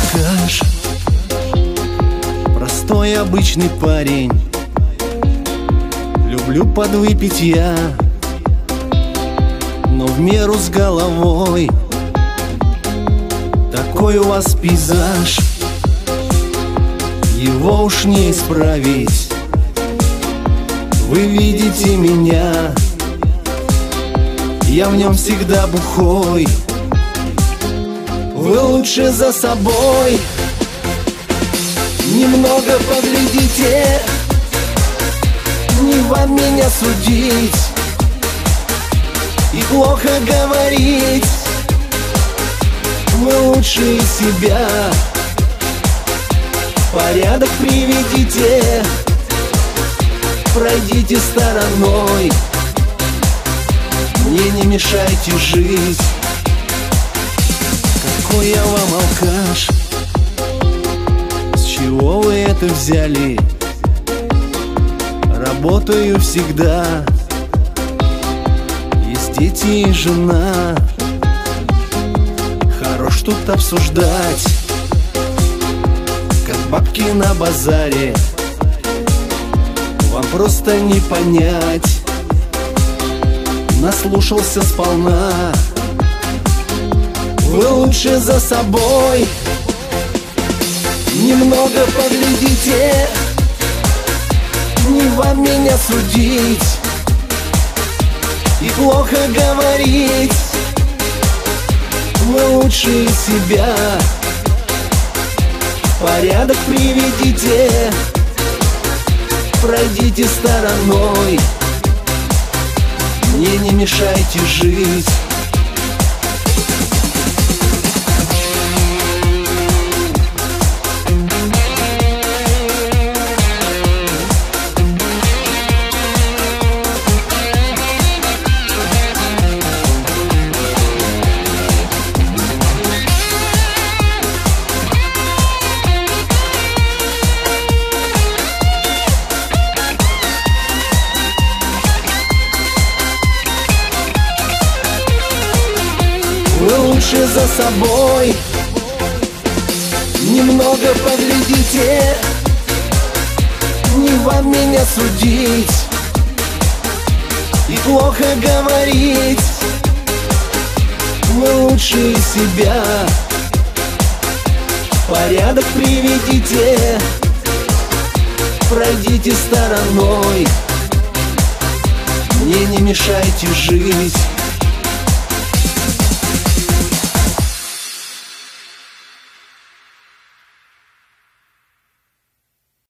алкаш, простой обычный парень. Люблю подвыпить я, но в меру с головой. Такой у вас пейзаж, его уж не исправить. Вы видите меня, я в нем всегда бухой. Вы лучше за собой немного поглядите, не вам меня судить и плохо говорить. Вы лучше себя в порядок приведите, пройдите стороной, мне не мешайте жить. Какой я вам алкаш, с чего вы это взяли? Работаю всегда, есть дети и жена. Хорош тут обсуждать, как бабки на базаре. Вам просто не понять, наслушался сполна. Вы лучше за собой немного поглядите, не вам меня судить и плохо говорить. Вы лучше себя в порядок приведите, пройдите стороной, мне не мешайте жить. Вы лучше за собой немного поглядите, не вам меня судить и плохо говорить. Вы лучше себя в порядок приведите, пройдите стороной, мне не мешайте жить.